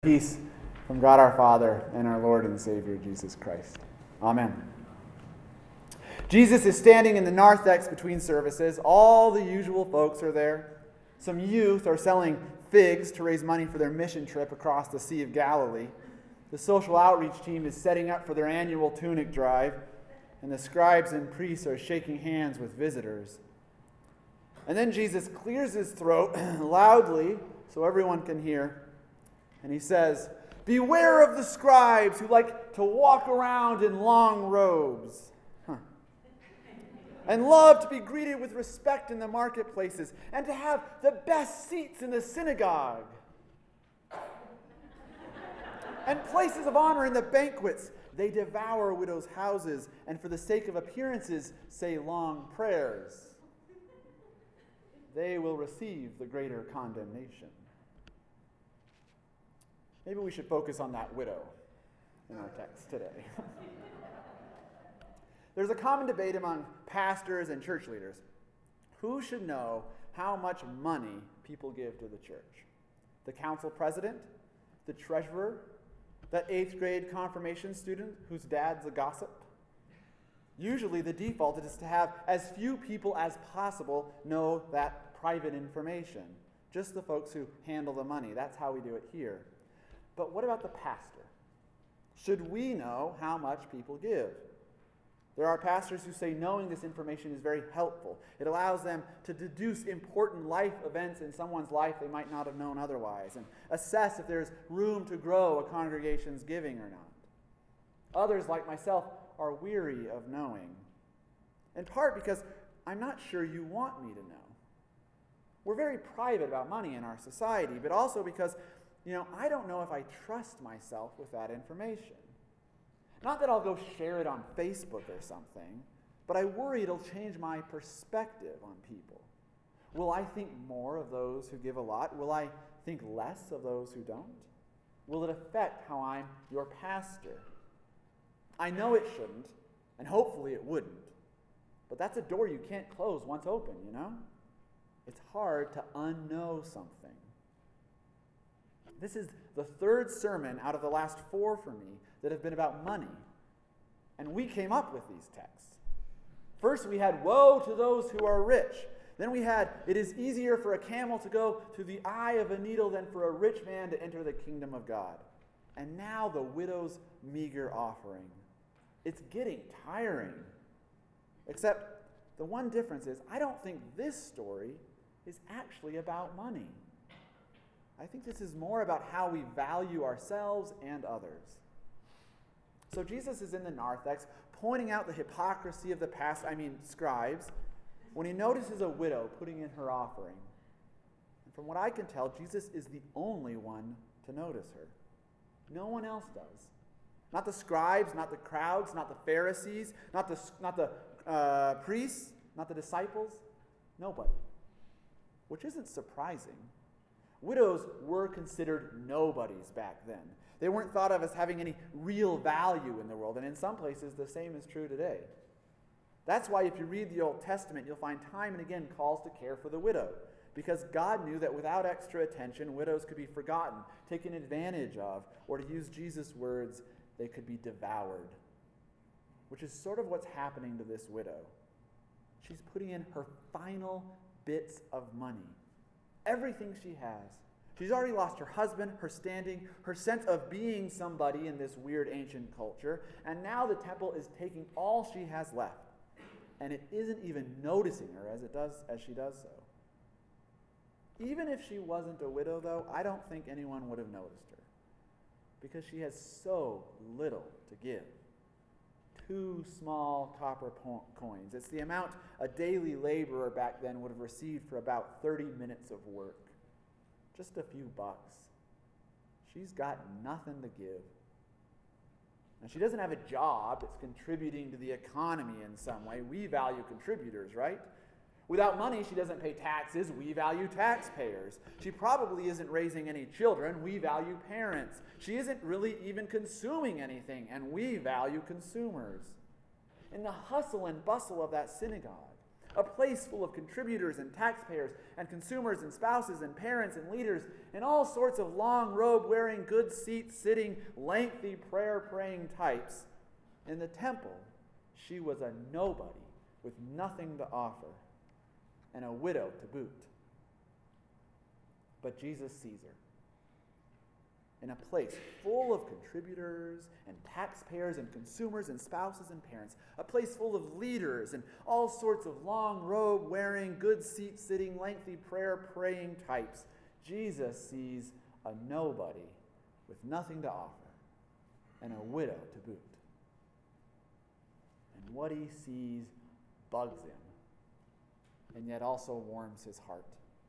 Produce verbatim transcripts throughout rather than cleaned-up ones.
Peace from God our Father and our Lord and Savior Jesus Christ. Amen. Jesus is standing in the narthex between services. All the usual folks are there. Some youth are selling figs to raise money for their mission trip across the Sea of Galilee. The social outreach team is setting up for their annual tunic drive, and the scribes and priests are shaking hands with visitors. And then Jesus clears his throat loudly so everyone can hear. And he says, "Beware of the scribes who like to walk around in long robes, huh. and love to be greeted with respect in the marketplaces, and to have the best seats in the synagogue, and places of honor in the banquets. They devour widows' houses, and for the sake of appearances say long prayers. They will receive the greater condemnation." Maybe we should focus on that widow in our text today. There's a common debate among pastors and church leaders. Who should know how much money people give to the church? The council president? The treasurer? That eighth grade confirmation student whose dad's a gossip? Usually the default is to have as few people as possible know that private information. Just the folks who handle the money. That's how we do it here. But what about the pastor? Should we know how much people give? There are pastors who say knowing this information is very helpful. It allows them to deduce important life events in someone's life they might not have known otherwise, and assess if there's room to grow a congregation's giving or not. Others, like myself, are weary of knowing, in part because I'm not sure you want me to know. We're very private about money in our society, but also because You know, I don't know if I trust myself with that information. Not that I'll go share it on Facebook or something, but I worry it'll change my perspective on people. Will I think more of those who give a lot? Will I think less of those who don't? Will it affect how I'm your pastor? I know it shouldn't, and hopefully it wouldn't. But that's a door you can't close once open, you know? It's hard to unknow something. This is the third sermon out of the last four for me that have been about money. And we came up with these texts. First we had, "Woe to those who are rich." Then we had, "It is easier for a camel to go through the eye of a needle than for a rich man to enter the kingdom of God." And now the widow's meager offering. It's getting tiring. Except the one difference is, I don't think this story is actually about money. I think this is more about how we value ourselves and others. So Jesus is in the narthex, pointing out the hypocrisy of the past, I mean scribes, when he notices a widow putting in her offering. And from what I can tell, Jesus is the only one to notice her. No one else does. Not the scribes, not the crowds, not the Pharisees, not the, not the uh, priests, not the disciples. Nobody. Which isn't surprising. Widows were considered nobodies back then. They weren't thought of as having any real value in the world, and in some places the same is true today. That's why if you read the Old Testament, you'll find time and again calls to care for the widow, because God knew that without extra attention, widows could be forgotten, taken advantage of, or to use Jesus' words, they could be devoured. Which is sort of what's happening to this widow. She's putting in her final bits of money. Everything she has. She's already lost her husband, her standing, her sense of being somebody in this weird ancient culture, and now the temple is taking all she has left. And it isn't even noticing her as it does as she does so. Even if she wasn't a widow, though, I don't think anyone would have noticed her, because she has so little to give. Two small copper po- coins. It's the amount a daily laborer back then would have received for about thirty minutes of work. Just a few bucks. She's got nothing to give. And she doesn't have a job that's contributing to the economy in some way. We value contributors, right? Without money, she doesn't pay taxes. We value taxpayers. She probably isn't raising any children. We value parents. She isn't really even consuming anything, and we value consumers. In the hustle and bustle of that synagogue, A place full of contributors and taxpayers and consumers and spouses and parents and leaders and all sorts of long robe-wearing, good seat-sitting, lengthy prayer-praying types. In the temple, she was a nobody with nothing to offer, and a widow to boot. But Jesus sees her. In a place full of contributors and taxpayers and consumers and spouses and parents, a place full of leaders and all sorts of long robe-wearing, good seat-sitting, lengthy prayer-praying types, Jesus sees a nobody with nothing to offer and a widow to boot. And what he sees bugs him, and yet also warms his heart.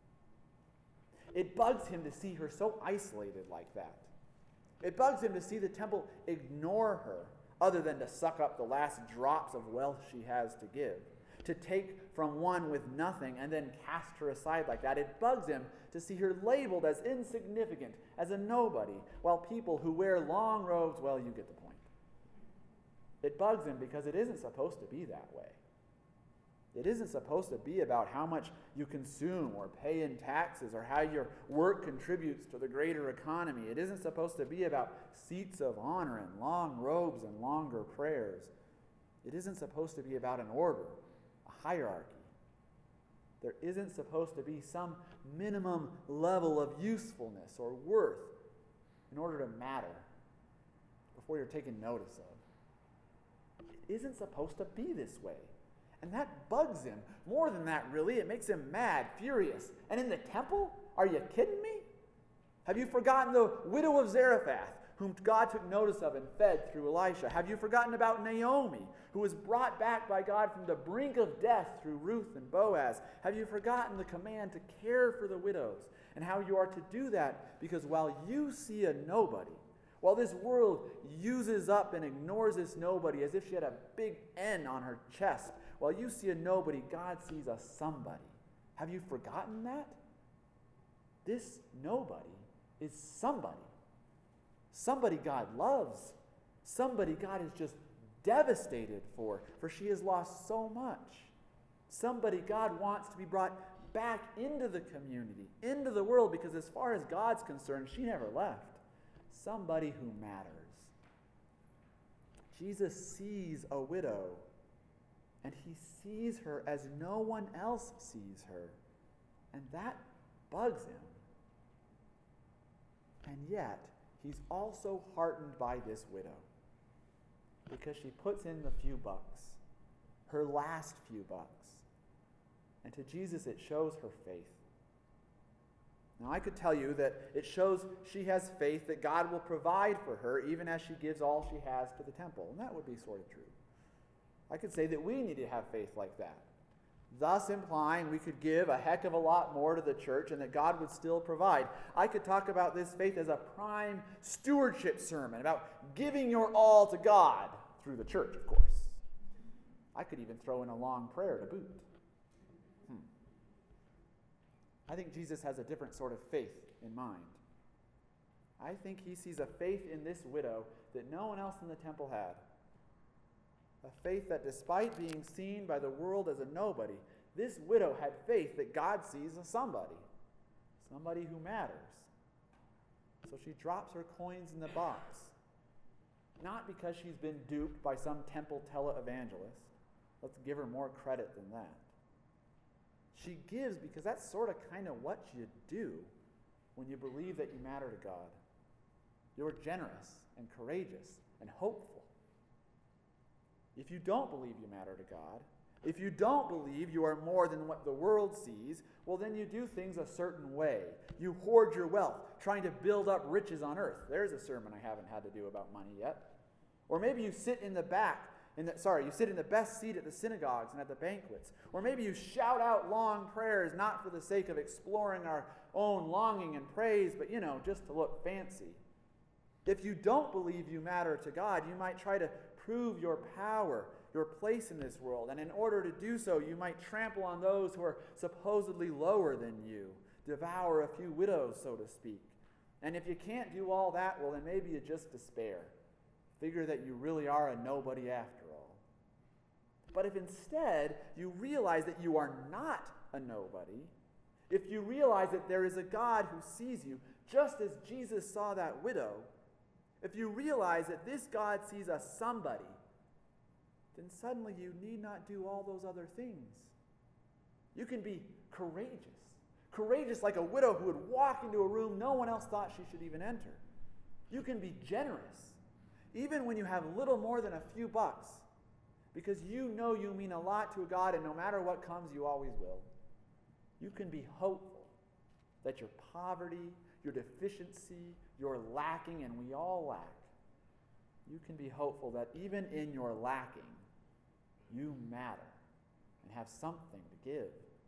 It bugs him to see her so isolated like that. It bugs him to see the temple ignore her, other than to suck up the last drops of wealth she has to give, to take from one with nothing and then cast her aside like that. It bugs him to see her labeled as insignificant, as a nobody, while people who wear long robes, well, you get the point. It bugs him because it isn't supposed to be that way. It isn't supposed to be about how much you consume or pay in taxes or how your work contributes to the greater economy. It isn't supposed to be about seats of honor and long robes and longer prayers. It isn't supposed to be about an order, a hierarchy. There isn't supposed to be some minimum level of usefulness or worth in order to matter before you're taken notice of. It isn't supposed to be this way. And that bugs him. More than that, really, it makes him mad, furious. And in the temple? Are you kidding me? Have you forgotten the widow of Zarephath, whom God took notice of and fed through Elisha? Have you forgotten about Naomi, who was brought back by God from the brink of death through Ruth and Boaz? Have you forgotten the command to care for the widows and how you are to do that? Because while you see a nobody, while this world uses up and ignores this nobody as if she had a big N on her chest, while you see a nobody, God sees a somebody. Have you forgotten that? This nobody is somebody. Somebody God loves. Somebody God is just devastated for, for she has lost so much. Somebody God wants to be brought back into the community, into the world, because as far as God's concerned, she never left. Somebody who matters. Jesus sees a widow, and he sees her as no one else sees her. And that bugs him. And yet, he's also heartened by this widow, because she puts in the few bucks, her last few bucks. And to Jesus, it shows her faith. Now, I could tell you that it shows she has faith that God will provide for her even as she gives all she has to the temple. And that would be sort of true. I could say that we need to have faith like that, thus implying we could give a heck of a lot more to the church and that God would still provide. I could talk about this faith as a prime stewardship sermon, about giving your all to God through the church, of course. I could even throw in a long prayer to boot. Hmm. I think Jesus has a different sort of faith in mind. I think he sees a faith in this widow that no one else in the temple had. A faith that despite being seen by the world as a nobody, this widow had faith that God sees as somebody. Somebody who matters. So she drops her coins in the box. Not because she's been duped by some temple televangelist. Let's give her more credit than that. She gives because that's sort of kind of what you do when you believe that you matter to God. You're generous and courageous and hopeful. If you don't believe you matter to God, if you don't believe you are more than what the world sees, well, then you do things a certain way. You hoard your wealth, trying to build up riches on earth. There's a sermon I haven't had to do about money yet. Or maybe you sit in the back, in the, sorry, you sit in the best seat at the synagogues and at the banquets. Or maybe you shout out long prayers, not for the sake of exploring our own longing and praise, but, you know, just to look fancy. If you don't believe you matter to God, you might try to prove your power, your place in this world. And in order to do so, you might trample on those who are supposedly lower than you, devour a few widows, so to speak. And if you can't do all that, well, then maybe you just despair. Figure that you really are a nobody after all. But if instead you realize that you are not a nobody, if you realize that there is a God who sees you just as Jesus saw that widow, if you realize that this God sees us somebody, then suddenly you need not do all those other things. You can be courageous. Courageous like a widow who would walk into a room no one else thought she should even enter. You can be generous, even when you have little more than a few bucks, because you know you mean a lot to God, and no matter what comes, you always will. You can be hopeful that your poverty, your deficiency, your lacking, and we all lack, you can be hopeful that even in your lacking, you matter and have something to give.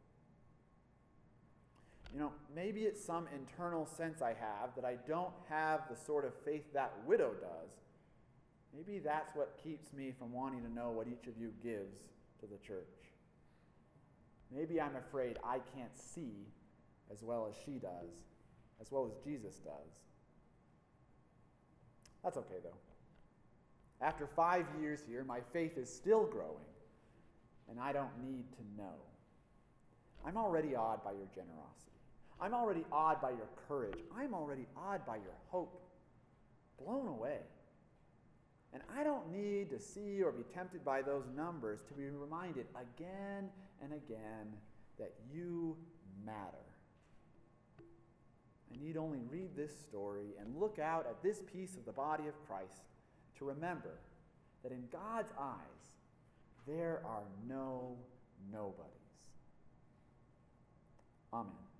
You know, maybe it's some internal sense I have that I don't have the sort of faith that widow does. Maybe that's what keeps me from wanting to know what each of you gives to the church. Maybe I'm afraid I can't see as well as she does, as well as Jesus does. That's okay, though. After five years here, my faith is still growing, and I don't need to know. I'm already awed by your generosity. I'm already awed by your courage. I'm already awed by your hope. Blown away. And I don't need to see or be tempted by those numbers to be reminded again and again that you matter. I need only read this story and look out at this piece of the body of Christ to remember that in God's eyes, there are no nobodies. Amen.